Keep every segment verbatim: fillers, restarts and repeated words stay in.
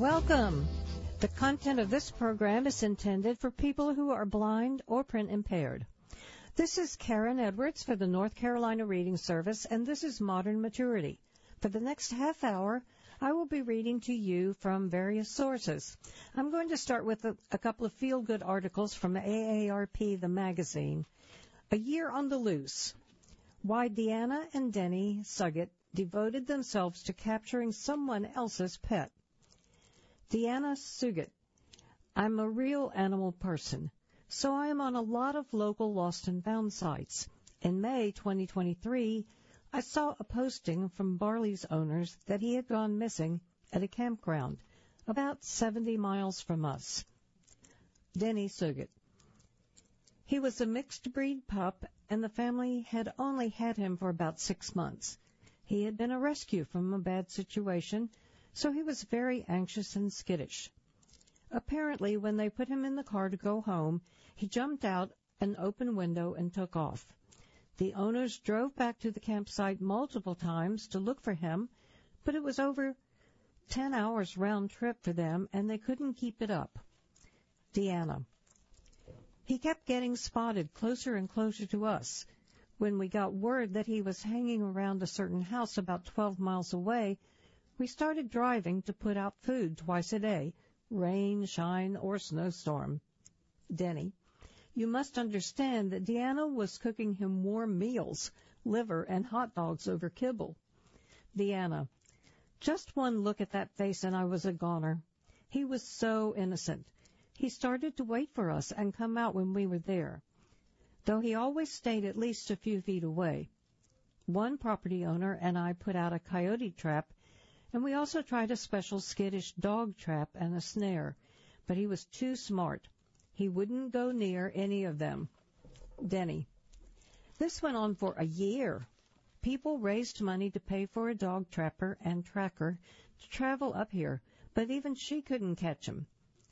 Welcome. The content of this program is intended for people who are blind or print impaired. This is Karen Edwards for the North Carolina Reading Service, and this is Modern Maturity. For the next half hour, I will be reading to you from various sources. I'm going to start with a, a couple of feel-good articles from A A R P, the magazine. A Year on the Loose. Why Deanna and Denny Suggett devoted themselves to capturing someone else's pet. Deanna Suggett. I'm a real animal person, so I am on a lot of local lost and found sites. In May twenty twenty-three, I saw a posting from Barley's owners that he had gone missing at a campground about seventy miles from us. Denny Suggett. He was a mixed breed pup, and the family had only had him for about six months. He had been a rescue from a bad situation, so he was very anxious and skittish. Apparently, when they put him in the car to go home, he jumped out an open window and took off. The owners drove back to the campsite multiple times to look for him, but it was over ten hours round trip for them, and they couldn't keep it up. Deanna. He kept getting spotted closer and closer to us. When we got word that he was hanging around a certain house about twelve miles away, we started driving to put out food twice a day, rain, shine, or snowstorm. Denny. You must understand that Deanna was cooking him warm meals, liver and hot dogs over kibble. Deanna. Just one look at that face and I was a goner. He was so innocent. He started to wait for us and come out when we were there, though he always stayed at least a few feet away. One property owner and I put out a coyote trap, and we also tried a special skittish dog trap and a snare, but he was too smart. He wouldn't go near any of them. Denny. This went on for a year. People raised money to pay for a dog trapper and tracker to travel up here, but even she couldn't catch him.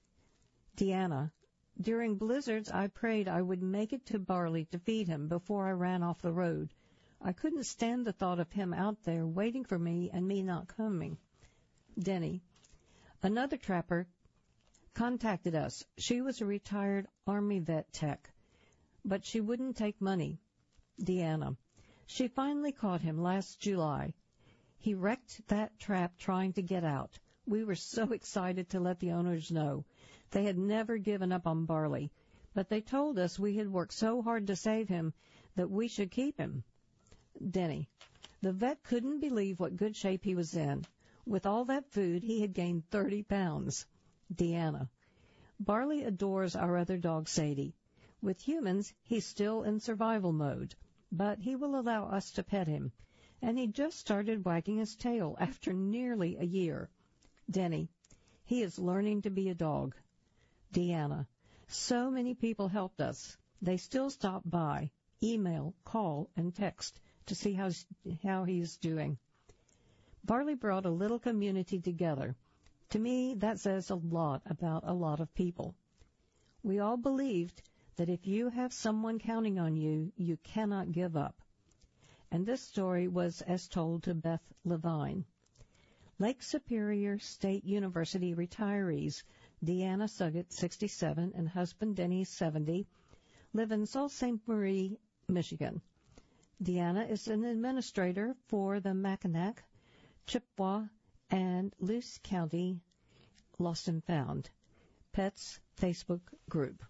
Deanna. During blizzards, I prayed I would make it to Barley to feed him before I ran off the road. I couldn't stand the thought of him out there waiting for me and me not coming. Denny. Another trapper contacted us. She was a retired Army vet tech, but she wouldn't take money. Deanna. She finally caught him last July. He wrecked that trap trying to get out. We were so excited to let the owners know. They had never given up on Barley, but they told us we had worked so hard to save him that we should keep him. Denny. The vet couldn't believe what good shape he was in. With all that food, he had gained thirty pounds. Deanna. Barley adores our other dog, Sadie. With humans, he's still in survival mode, but he will allow us to pet him, and he just started wagging his tail after nearly a year. Denny. He is learning to be a dog. Deanna. So many people helped us. They still stop by, email, call, and text to see how, how he's doing. Barley brought a little community together. To me, that says a lot about a lot of people. We all believed that if you have someone counting on you, you cannot give up. And this story was as told to Beth Levine. Lake Superior State University retirees Deanna Suggett, sixty-seven, and husband Denny, seventy, live in Sault Ste. Marie, Michigan. Deanna is an administrator for the Mackinac, Chippewa, and Luce County Lost and Found Pets Facebook group.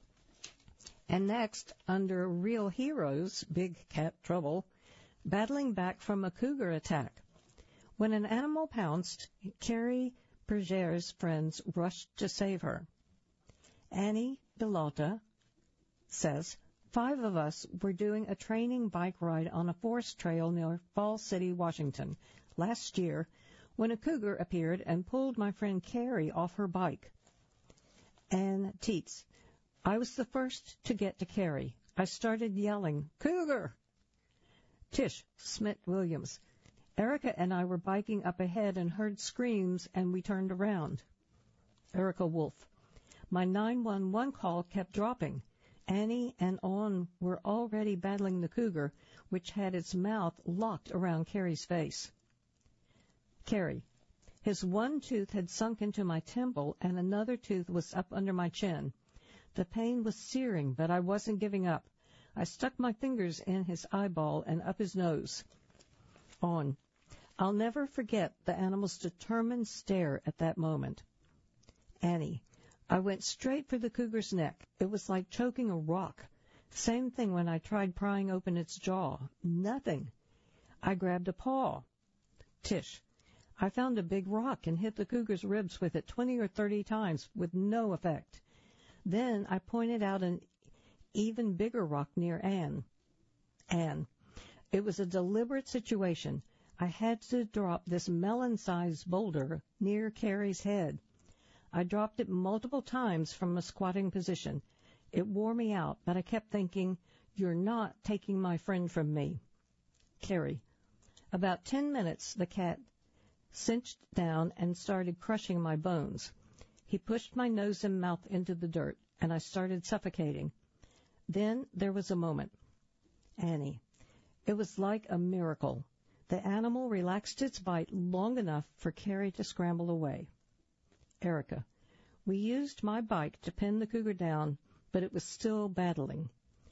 And next, under Real Heroes, Big Cat Trouble, battling back from a cougar attack. When an animal pounced, Carrie Berger's friends rushed to save her. Annie Delauta says, Five of us were doing a training bike ride on a forest trail near Falls City, Washington, last year when a cougar appeared and pulled my friend Carrie off her bike. Ann Teets. I was the first to get to Carrie. I started yelling, Cougar! Tish Smith-Williams. Erica and I were biking up ahead and heard screams, and we turned around. Erica Wolf. My nine one one call kept dropping. Annie and On were already battling the cougar, which had its mouth locked around Carrie's face. Carrie. His one tooth had sunk into my temple, and another tooth was up under my chin. The pain was searing, but I wasn't giving up. I stuck my fingers in his eyeball and up his nose. On. I'll never forget the animal's determined stare at that moment. Annie. I went straight for the cougar's neck. It was like choking a rock. Same thing when I tried prying open its jaw. Nothing. I grabbed a paw. Tish. I found a big rock and hit the cougar's ribs with it twenty or thirty times with no effect. Then I pointed out an even bigger rock near Anne. Anne. It was a deliberate situation. I had to drop this melon-sized boulder near Carrie's head. I dropped it multiple times from a squatting position. It wore me out, but I kept thinking, you're not taking my friend from me. Carrie. About ten minutes, the cat cinched down and started crushing my bones. He pushed my nose and mouth into the dirt, and I started suffocating. Then there was a moment. Annie. It was like a miracle. The animal relaxed its bite long enough for Carrie to scramble away. Erica. We used my bike to pin the cougar down, but it was still battling.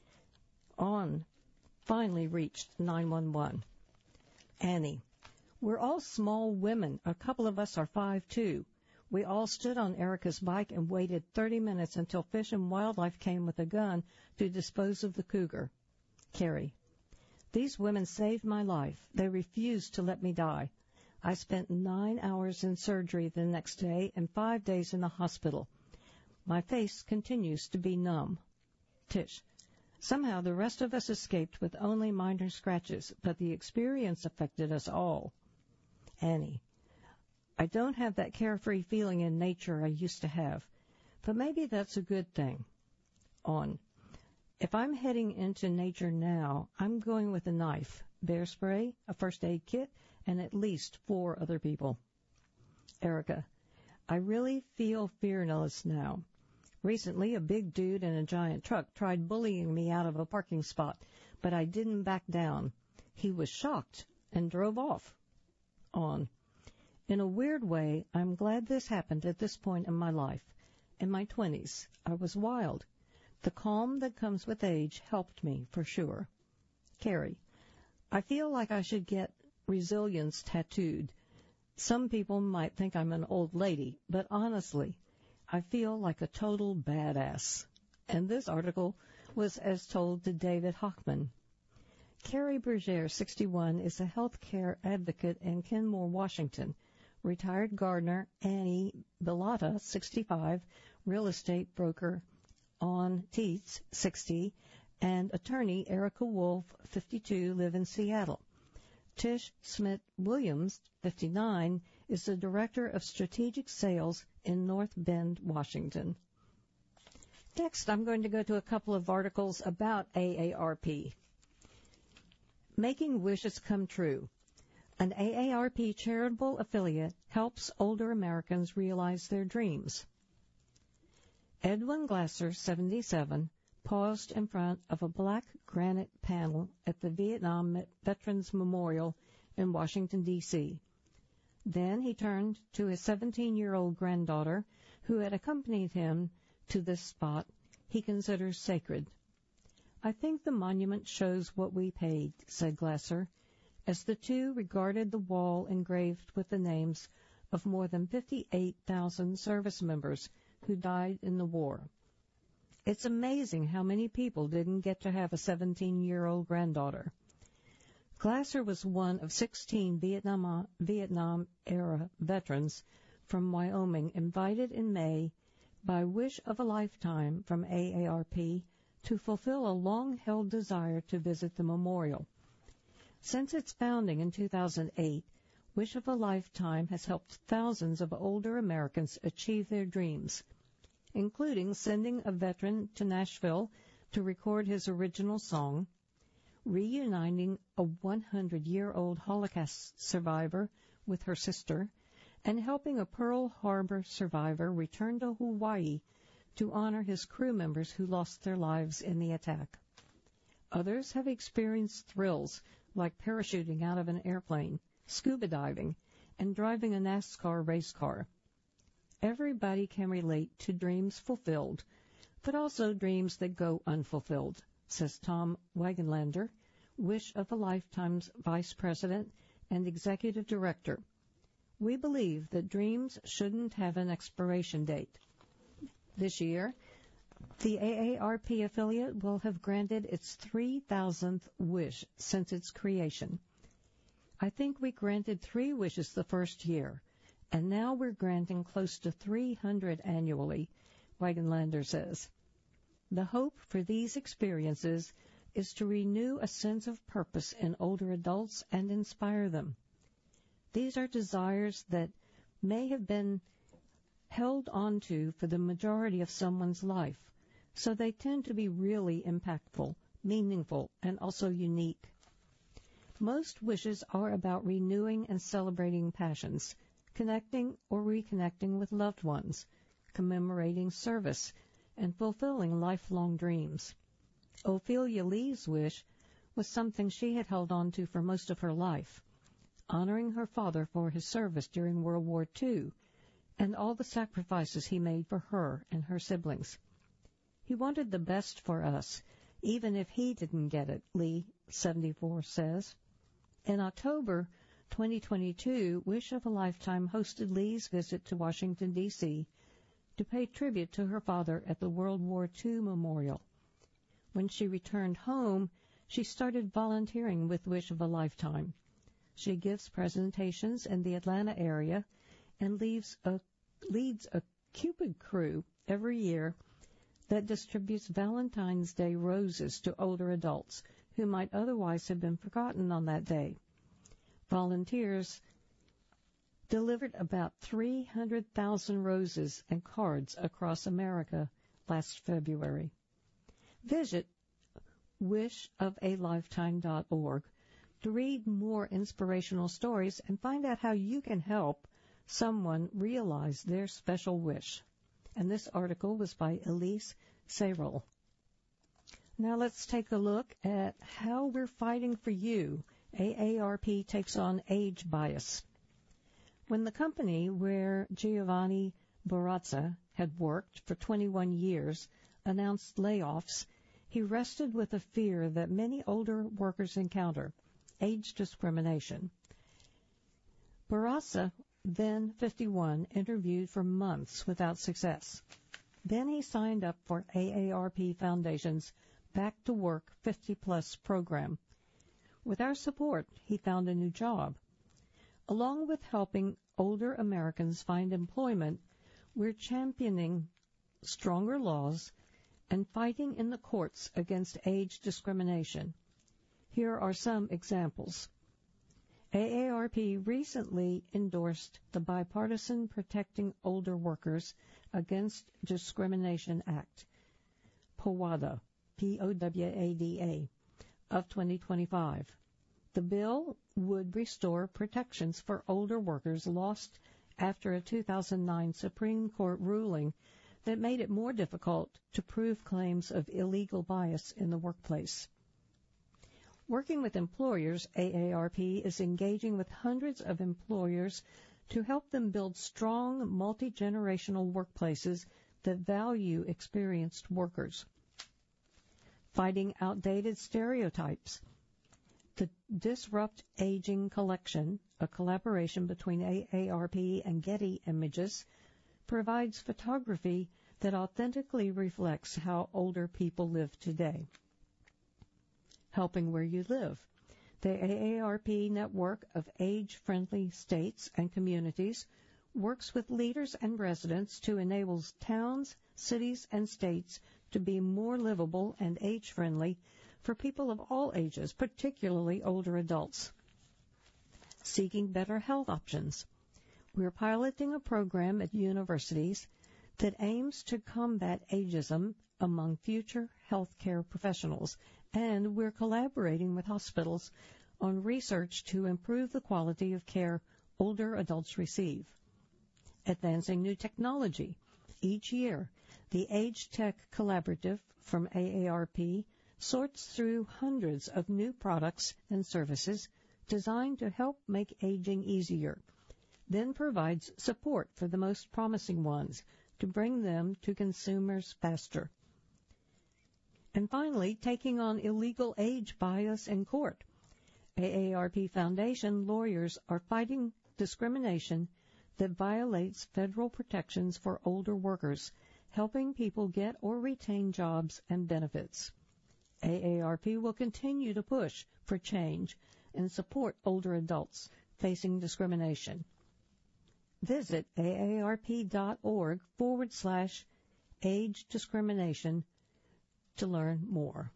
On finally reached nine one one. Annie. We're all small women. A couple of us are five two. We all stood on Erica's bike and waited thirty minutes until Fish and Wildlife came with a gun to dispose of the cougar. Carrie. These women saved my life. They refused to let me die. I spent nine hours in surgery the next day and five days in the hospital. My face continues to be numb. Tish. Somehow the rest of us escaped with only minor scratches, but the experience affected us all. Annie. I don't have that carefree feeling in nature I used to have, but maybe that's a good thing. On. If I'm heading into nature now, I'm going with a knife, bear spray, a first aid kit, and at least four other people. Erica. I really feel fearless now. Recently, a big dude in a giant truck tried bullying me out of a parking spot, but I didn't back down. He was shocked and drove off. On. In a weird way, I'm glad this happened at this point in my life. In my twenties, I was wild. The calm that comes with age helped me, for sure. Carrie. I feel like I should get resilience tattooed. Some people might think I'm an old lady, but honestly, I feel like a total badass. And this article was as told to David Hochman. Carrie Berger, sixty-one, is a health care advocate in Kenmore, Washington. Retired gardener Annie Bellotta, sixty-five, real estate broker on Teets, sixty, and attorney Erica Wolf, fifty-two, live in Seattle. Tish Smith-Williams, fifty-nine, is the Director of Strategic Sales in North Bend, Washington. Next, I'm going to go to a couple of articles about A A R P. Making Wishes Come True. An A A R P charitable affiliate helps older Americans realize their dreams. Edwin Glasser, seventy-seven, paused in front of a black granite panel at the Vietnam Veterans Memorial in Washington, D C Then he turned to his seventeen-year-old granddaughter, who had accompanied him to this spot he considers sacred. I think the monument shows what we paid, said Glasser, as the two regarded the wall engraved with the names of more than fifty-eight thousand service members who died in the war. It's amazing how many people didn't get to have a seventeen-year-old granddaughter. Glasser was one of sixteen Vietnam, Vietnam-era veterans from Wyoming invited in May by wish of a lifetime from A A R P to fulfill a long-held desire to visit the memorial. Since its founding in two thousand eight, Wish of a Lifetime has helped thousands of older Americans achieve their dreams, including sending a veteran to Nashville to record his original song, reuniting a hundred-year-old Holocaust survivor with her sister, and helping a Pearl Harbor survivor return to Hawaii to honor his crew members who lost their lives in the attack. Others have experienced thrills like parachuting out of an airplane, scuba diving, and driving a NASCAR race car. Everybody can relate to dreams fulfilled, but also dreams that go unfulfilled, says Tom Wagenlander, Wish of a Lifetime's Vice President and Executive Director. We believe that dreams shouldn't have an expiration date. This year, the A A R P affiliate will have granted its three thousandth wish since its creation. I think we granted three wishes the first year, and now we're granting close to three hundred annually, Wagenlander says. The hope for these experiences is to renew a sense of purpose in older adults and inspire them. These are desires that may have been held onto for the majority of someone's life, so they tend to be really impactful, meaningful, and also unique. Most wishes are about renewing and celebrating passions, connecting or reconnecting with loved ones, commemorating service, and fulfilling lifelong dreams. Ophelia Lee's wish was something she had held on to for most of her life, honoring her father for his service during World War Two and all the sacrifices he made for her and her siblings. He wanted the best for us, even if he didn't get it, Lee, seventy-four, says. In October twenty twenty-two, Wish of a Lifetime hosted Lee's visit to Washington, D C to pay tribute to her father at the World War Two Memorial. When she returned home, she started volunteering with Wish of a Lifetime. She gives presentations in the Atlanta area and leaves a, leads a Cupid crew every year that distributes Valentine's Day roses to older adults who might otherwise have been forgotten on that day. Volunteers delivered about three hundred thousand roses and cards across America last February. Visit wish of a lifetime dot org to read more inspirational stories and find out how you can help someone realize their special wish. And this article was by Elise Sayrol. Now let's take a look at how we're fighting for you. A A R P takes on age bias. When the company where Giovanni Barazza had worked for twenty-one years announced layoffs, he rested with a fear that many older workers encounter, age discrimination. Barazza, then fifty-one, interviewed for months without success. Then he signed up for A A R P Foundation's Back to Work fifty-plus program. With our support, he found a new job. Along with helping older Americans find employment, we're championing stronger laws and fighting in the courts against age discrimination. Here are some examples. A A R P recently endorsed the Bipartisan Protecting Older Workers Against Discrimination Act, POWADA, P O W A D A, of twenty twenty-five. The bill would restore protections for older workers lost after a two thousand nine Supreme Court ruling that made it more difficult to prove claims of illegal bias in the workplace. Working with employers, A A R P is engaging with hundreds of employers to help them build strong, multi-generational workplaces that value experienced workers. Fighting outdated stereotypes. The Disrupt Aging Collection, a collaboration between A A R P and Getty Images, provides photography that authentically reflects how older people live today. Helping where you live. The A A R P network of age-friendly states and communities works with leaders and residents to enable towns, cities, and states to be more livable and age-friendly for people of all ages, particularly older adults. Seeking better health options. We're piloting a program at universities that aims to combat ageism among future healthcare professionals, and we're collaborating with hospitals on research to improve the quality of care older adults receive. Advancing new technology. Each year, the Age Tech Collaborative from A A R P sorts through hundreds of new products and services designed to help make aging easier. then provides support for the most promising ones to bring them to consumers faster. And finally, taking on illegal age bias in court. A A R P Foundation lawyers are fighting discrimination that violates federal protections for older workers, helping people get or retain jobs and benefits. A A R P will continue to push for change and support older adults facing discrimination. Visit aarp.org forward slash age discrimination to learn more.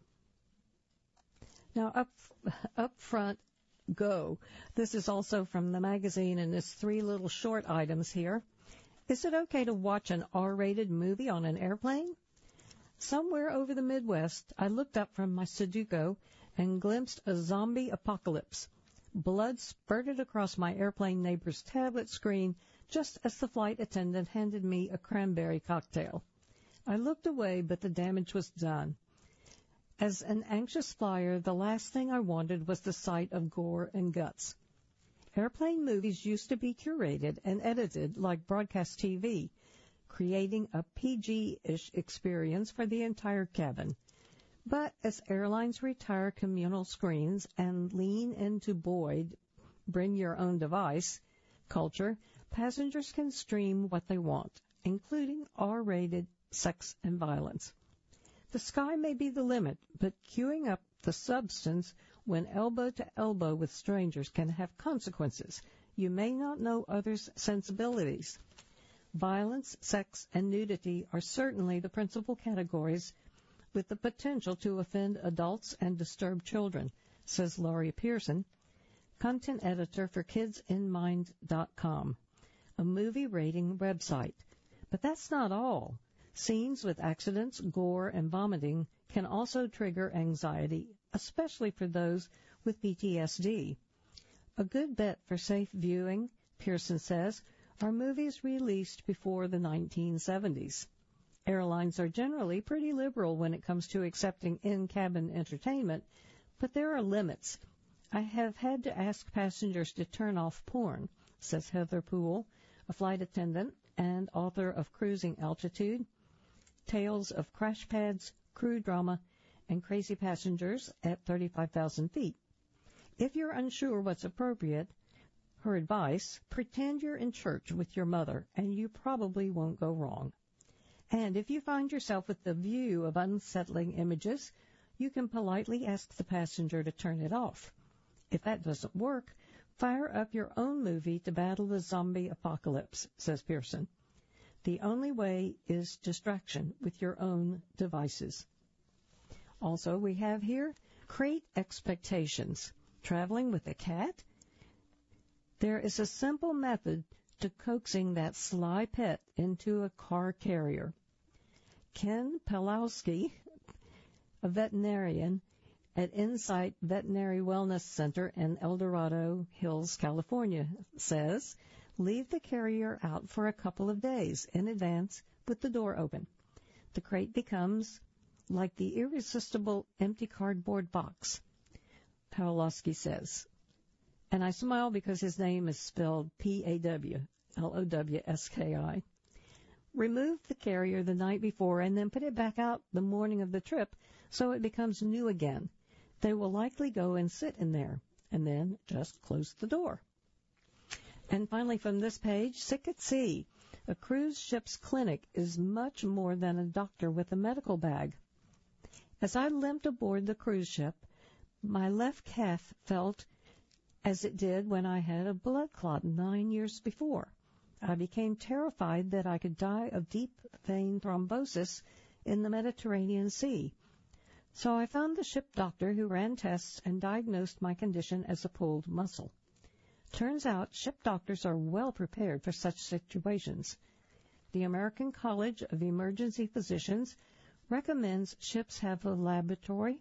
Now, up, up front, go. This is also from the magazine, and it's three little short items here. Is it okay to watch an R-rated movie on an airplane? Somewhere over the Midwest, I looked up from my Sudoku and glimpsed a zombie apocalypse. Blood spurted across my airplane neighbor's tablet screen just as the flight attendant handed me a cranberry cocktail. I looked away, but the damage was done. As an anxious flyer, the last thing I wanted was the sight of gore and guts. Airplane movies used to be curated and edited like broadcast T V, creating a P G-ish experience for the entire cabin. But as airlines retire communal screens and lean into Boyd, bring your own device culture, passengers can stream what they want, including R-rated sex and violence. The sky may be the limit, but queuing up the substance when elbow to elbow with strangers can have consequences. You may not know others' sensibilities. Violence, sex, and nudity are certainly the principal categories with the potential to offend adults and disturb children, says Laurie Pearson, content editor for kids in mind dot com, a movie rating website. But that's not all. Scenes with accidents, gore, and vomiting can also trigger anxiety, especially for those with P T S D. A good bet for safe viewing, Pearson says, are movies released before the nineteen seventies. Airlines are generally pretty liberal when it comes to accepting in-cabin entertainment, but there are limits. I have had to ask passengers to turn off porn, says Heather Poole, a flight attendant and author of Cruising Altitude, Tales of Crash Pads, Crew Drama, and Crazy Passengers at thirty-five thousand feet. If you're unsure what's appropriate, her advice, pretend you're in church with your mother, and you probably won't go wrong. And if you find yourself with the view of unsettling images, you can politely ask the passenger to turn it off. If that doesn't work, fire up your own movie to battle the zombie apocalypse, says Pearson. The only way is distraction with your own devices. Also, we have here, create expectations. Traveling with a cat? There is a simple method to coaxing that sly pet into a car carrier. Ken Pelowski, a veterinarian at Insight Veterinary Wellness Center in El Dorado Hills, California, says, leave the carrier out for a couple of days in advance with the door open. The crate becomes like the irresistible empty cardboard box, Pawlowski says. And I smile because his name is spelled P A W L O W S K I. Remove the carrier the night before and then put it back out the morning of the trip so it becomes new again. They will likely go and sit in there, and then just close the door. And finally, from this page, Sick at Sea. A cruise ship's clinic is much more than a doctor with a medical bag. As I limped aboard the cruise ship, my left calf felt as it did when I had a blood clot nine years before. I became terrified that I could die of deep vein thrombosis in the Mediterranean Sea. So I found the ship doctor who ran tests and diagnosed my condition as a pulled muscle. Turns out ship doctors are well prepared for such situations. The American College of Emergency Physicians recommends ships have a laboratory,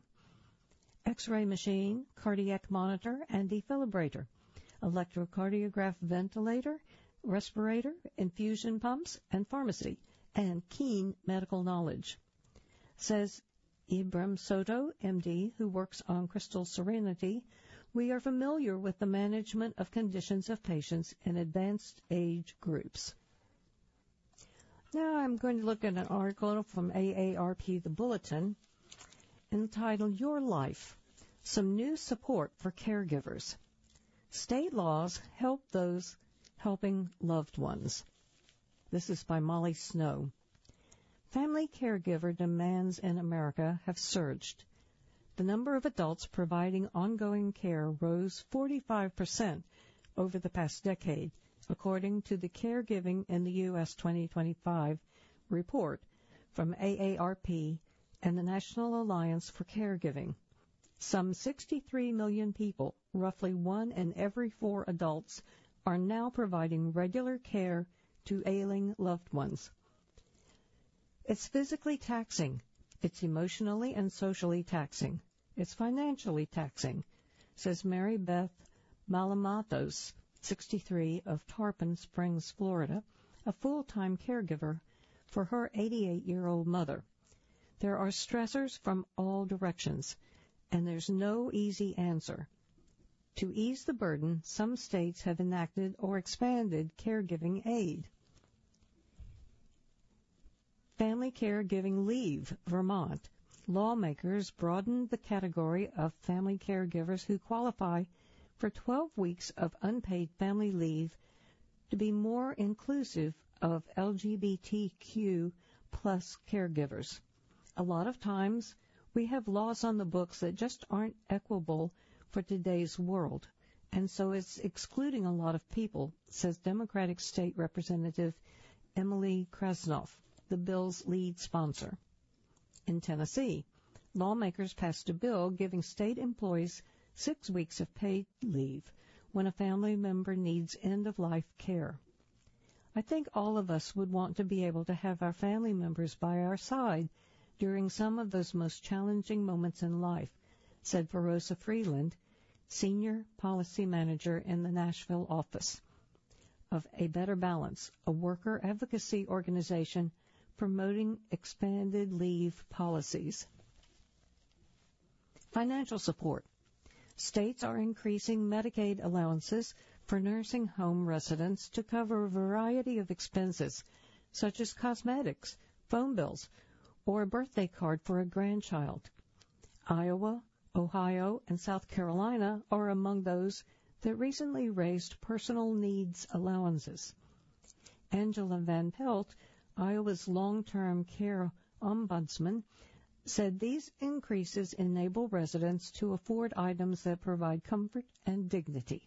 X-ray machine, cardiac monitor, and defibrillator, electrocardiograph ventilator, respirator, infusion pumps, and pharmacy, and keen medical knowledge. Says Ibrahim Soto, M D, who works on Crystal Serenity, We are familiar with the management of conditions of patients in advanced age groups. Now I'm going to look at an article from A A R P, the Bulletin, entitled Your Life, Some New Support for Caregivers. State laws help those helping loved ones. This is by Molly Snow. Family caregiver demands in America have surged. The number of adults providing ongoing care rose forty-five percent over the past decade, according to the Caregiving in the U S twenty twenty-five report from A A R P and the National Alliance for Caregiving. Some sixty-three million people, roughly one in every four adults, are now providing regular care to ailing loved ones. It's physically taxing. It's emotionally and socially taxing. It's financially taxing, says Mary Beth Malamatos, sixty-three, of Tarpon Springs, Florida, a full-time caregiver for her eighty-eight-year-old mother. There are stressors from all directions, and there's no easy answer. To ease the burden, some states have enacted or expanded caregiving aid. Family Caregiving Leave, Vermont. Lawmakers broadened the category of family caregivers who qualify for twelve weeks of unpaid family leave to be more inclusive of L G B T Q plus caregivers. A lot of times we have laws on the books that just aren't equitable for today's world, and so it's excluding a lot of people, says Democratic State Representative Emily Krasnoff, the bill's lead sponsor. In Tennessee, lawmakers passed a bill giving state employees six weeks of paid leave when a family member needs end-of-life care. I think all of us would want to be able to have our family members by our side during some of those most challenging moments in life, said Verosa Freeland, Senior Policy Manager in the Nashville office of A Better Balance, a worker advocacy organization promoting expanded leave policies. Financial support. States are increasing Medicaid allowances for nursing home residents to cover a variety of expenses, such as cosmetics, phone bills, or a birthday card for a grandchild. Iowa, Ohio, and South Carolina are among those that recently raised personal needs allowances. Angela Van Pelt, Iowa's long-term care ombudsman, said these increases enable residents to afford items that provide comfort and dignity.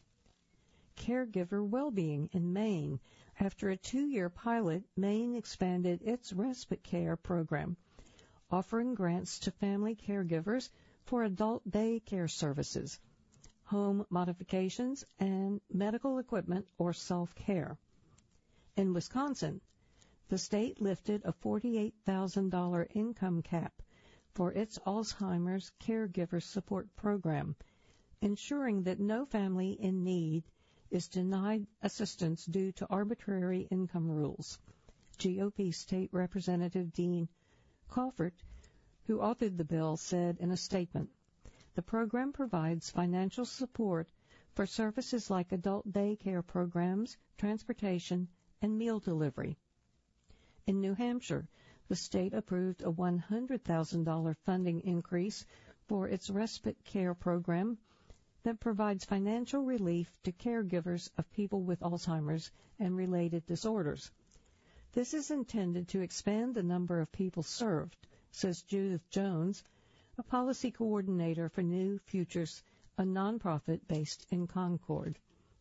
Caregiver well-being in Maine. After a two-year pilot, Maine expanded its respite care program, offering grants to family caregivers for adult day care services, home modifications, and medical equipment or self-care. In Wisconsin, the state lifted a forty-eight thousand dollars income cap for its Alzheimer's caregiver support program, ensuring that no family in need is denied assistance due to arbitrary income rules. G O P State Representative Dean Crawford, who authored the bill, said in a statement, the program provides financial support for services like adult day care programs, transportation, and meal delivery. In New Hampshire, the state approved a one hundred thousand dollars funding increase for its respite care program that provides financial relief to caregivers of people with Alzheimer's and related disorders. This is intended to expand the number of people served, says Judith Jones, a policy coordinator for New Futures, a nonprofit based in Concord.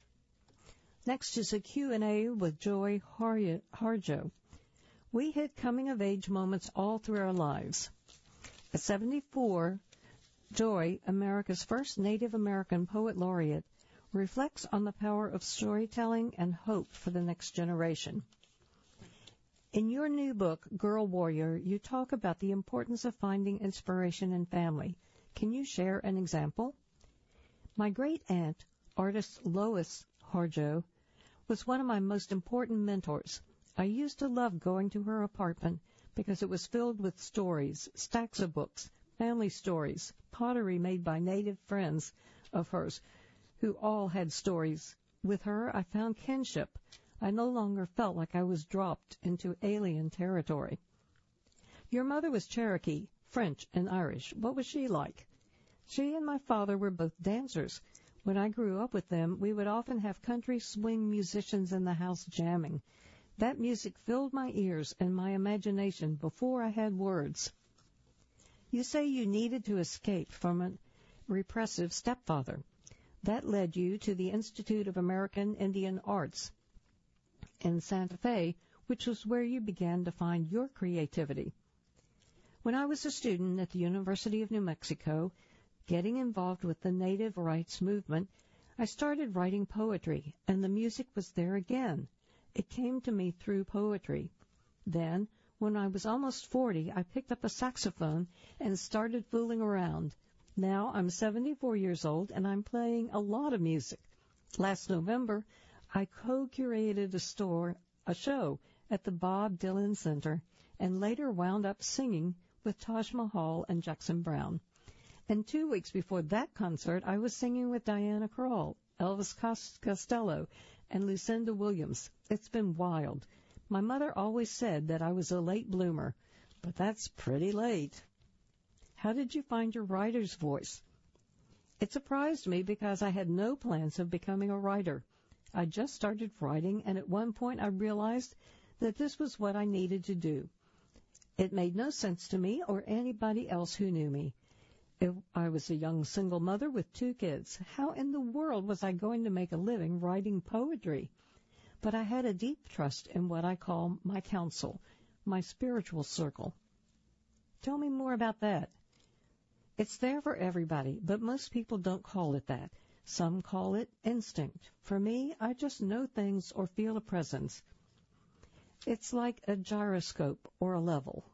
Next is a Q and A with Joy Harjo. We hit coming-of-age moments all through our lives. At seventy-four, Joy, America's first Native American poet laureate, reflects on the power of storytelling and hope for the next generation. In your new book, Girl Warrior, you talk about the importance of finding inspiration in family. Can you share an example? My great-aunt, artist Lois Harjo, was one of my most important mentors. I used to love going to her apartment because it was filled with stories, stacks of books, family stories, pottery made by native friends, of hers, who all had stories. With her, I found kinship. I no longer felt like I was dropped into alien territory. Your mother was Cherokee, French, and Irish. What was she like? She and my father were both dancers. When I grew up with them, we would often have country swing musicians in the house jamming. That music filled my ears and my imagination before I had words. You say you needed to escape from a repressive stepfather. That led you to the Institute of American Indian Arts in Santa Fe, which was where you began to find your creativity. When I was a student at the University of New Mexico, getting involved with the Native Rights movement, I started writing poetry, and the music was there again. It came to me through poetry. Then, when I was almost forty, I picked up a saxophone and started fooling around. Now I'm seventy-four years old, and I'm playing a lot of music. Last November, I co-curated a store, a show at the Bob Dylan Center, and later wound up singing with Taj Mahal and Jackson Browne. And two weeks before that concert, I was singing with Diana Krall, Elvis Costello, and Lucinda Williams. It's been wild. My mother always said that I was a late bloomer, but that's pretty late. How did you find your writer's voice? It surprised me because I had no plans of becoming a writer. I just started writing, and at one point I realized that this was what I needed to do. It made no sense to me or anybody else who knew me. If I was a young single mother with two kids, how in the world was I going to make a living writing poetry? But I had a deep trust in what I call my counsel, my spiritual circle. Tell me more about that. It's there for everybody, but most people don't call it that. Some call it instinct. For me, I just know things or feel a presence. It's like a gyroscope or a level.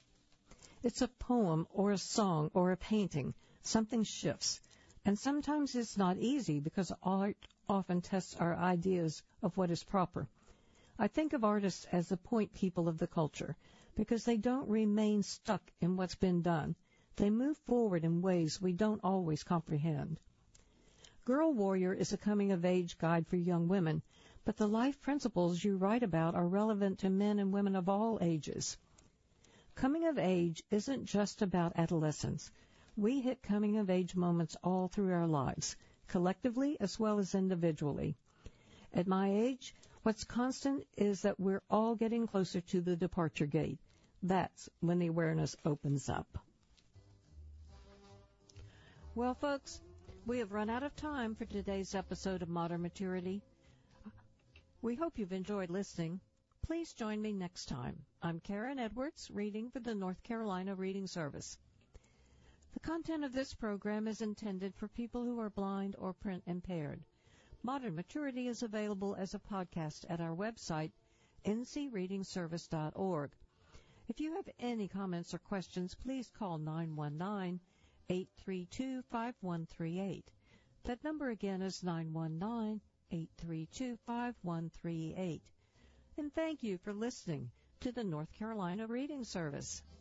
It's a poem or a song or a painting. Something shifts. And sometimes it's not easy because art often tests our ideas of what is proper. I think of artists as the point people of the culture because they don't remain stuck in what's been done. They move forward in ways we don't always comprehend. Girl Warrior is a coming-of-age guide for young women, but the life principles you write about are relevant to men and women of all ages. Coming of age isn't just about adolescence. We hit coming-of-age moments all through our lives, collectively as well as individually. At my age, what's constant is that we're all getting closer to the departure gate. That's when the awareness opens up. Well, folks, we have run out of time for today's episode of Modern Maturity. We hope you've enjoyed listening. Please join me next time. I'm Karen Edwards, reading for the North Carolina Reading Service. The content of this program is intended for people who are blind or print impaired. Modern Maturity is available as a podcast at our website, n c reading service dot org. If you have any comments or questions, please call nine one nine, eight three two, five one three eight. That number again is nine one nine, eight three two, five one three eight. And thank you for listening to the North Carolina Reading Service.